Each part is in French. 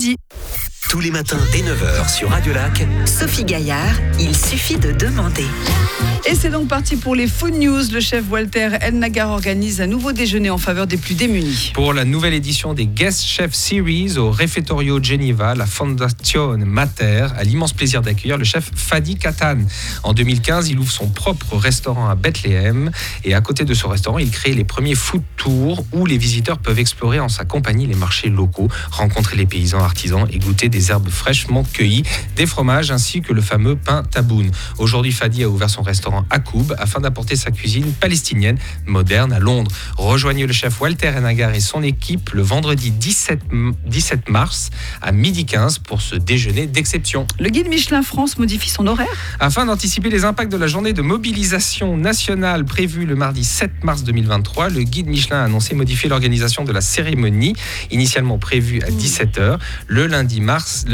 Tous les matins dès 9h sur Radio Lac. Sophie Gaillard, il suffit de demander. Et c'est donc parti pour les Food News. Le chef Walter Elnagar organise un nouveau déjeuner en faveur des plus démunis. Pour la nouvelle édition des Guest Chef Series au Refettorio Geneva, la Fondazione Mater a l'immense plaisir d'accueillir le chef Fadi Katan. En 2015, il ouvre son propre restaurant à Bethléem et à côté de ce restaurant, il crée les premiers food tours où les visiteurs peuvent explorer en sa compagnie les marchés locaux, rencontrer les paysans artisans et goûter des herbes fraîchement cueillies, des fromages ainsi que le fameux pain taboun. Aujourd'hui, Fadi a ouvert son restaurant à Koub afin d'apporter sa cuisine palestinienne moderne à Londres. Rejoignez le chef Walter Elnagar et son équipe le vendredi 17 mars à 12h15 pour ce déjeuner d'exception. Le guide Michelin France modifie son horaire afin d'anticiper les impacts de la journée de mobilisation nationale prévue le mardi 7 mars 2023. Le guide Michelin a annoncé modifier l'organisation de la cérémonie initialement prévue à 17h le lundi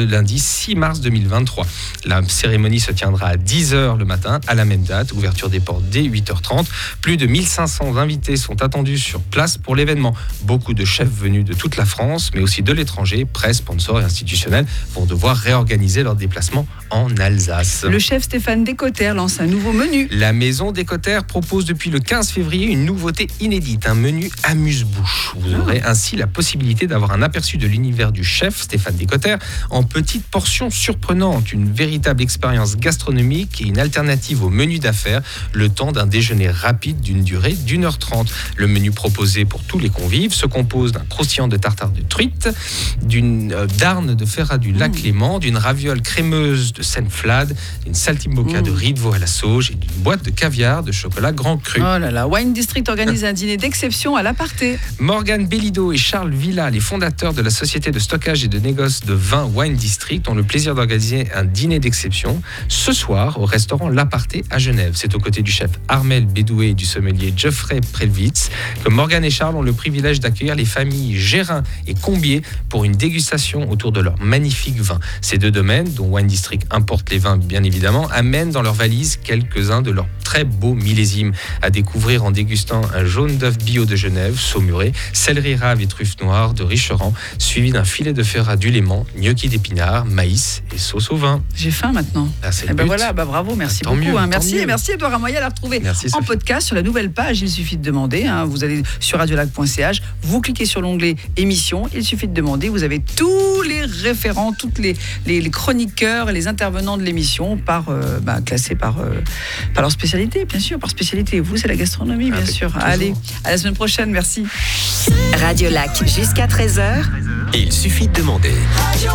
6 mars 2023. La cérémonie se tiendra à 10h le matin à la même date, ouverture des portes dès 8h30. Plus de 1500 invités sont attendus sur place pour l'événement. Beaucoup de chefs venus de toute la France, mais aussi de l'étranger, presse, sponsors et institutionnels vont devoir réorganiser leur déplacement en Alsace. Le chef Stéphane Descottères lance un nouveau menu. La Maison Descottères propose depuis le 15 février une nouveauté inédite, un menu amuse-bouche. Vous aurez ainsi la possibilité d'avoir un aperçu de l'univers du chef Stéphane Descottères en petites portions surprenantes, une véritable expérience gastronomique et une alternative au menu d'affaires, le temps d'un déjeuner rapide d'une durée d'1h30. Le menu proposé pour tous les convives se compose d'un croustillant de tartare de truite, d'une darne de ferrat du lac Léman, d'une raviole crémeuse de Seine-Flade, d'une saltimbocca de riz de veau à la sauge et d'une boîte de caviar de chocolat grand cru. Oh là là, Wine District organise un dîner d'exception à l'Aparté. Morgane Bellido et Charles Villa, les fondateurs de la société de stockage et de négoce de vin Wine District, ont le plaisir d'organiser un dîner d'exception ce soir au restaurant L'Aparté à Genève. C'est aux côtés du chef Armel Bédoué et du sommelier Geoffrey Prelwitz que Morgane et Charles ont le privilège d'accueillir les familles Gérin et Combier pour une dégustation autour de leurs magnifiques vins. Ces deux domaines, dont Wine District importe les vins bien évidemment, amènent dans leurs valises quelques-uns de leurs très beaux millésimes à découvrir en dégustant un jaune d'œuf bio de Genève, saumuré, céleri rave et truffes noires de Richeran, suivi d'un filet de ferrat du Léman, gnocchi d'épinards, maïs et sauce au vin. J'ai faim maintenant. Voilà, bravo, merci tant beaucoup. Mieux, merci, mieux. et merci Edouard Amoya à la retrouver en podcast sur la nouvelle page. Il suffit de demander. Vous allez sur radiolac.ch, vous cliquez sur l'onglet émission. Il suffit de demander. Vous avez tous les référents, toutes les chroniqueurs et les intervenants de l'émission classés par leur spécialité, bien sûr, par spécialité. Vous, c'est la gastronomie, bien sûr. Toujours. Allez, à la semaine prochaine. Merci. Radio Lac jusqu'à 13h. Il suffit de demander.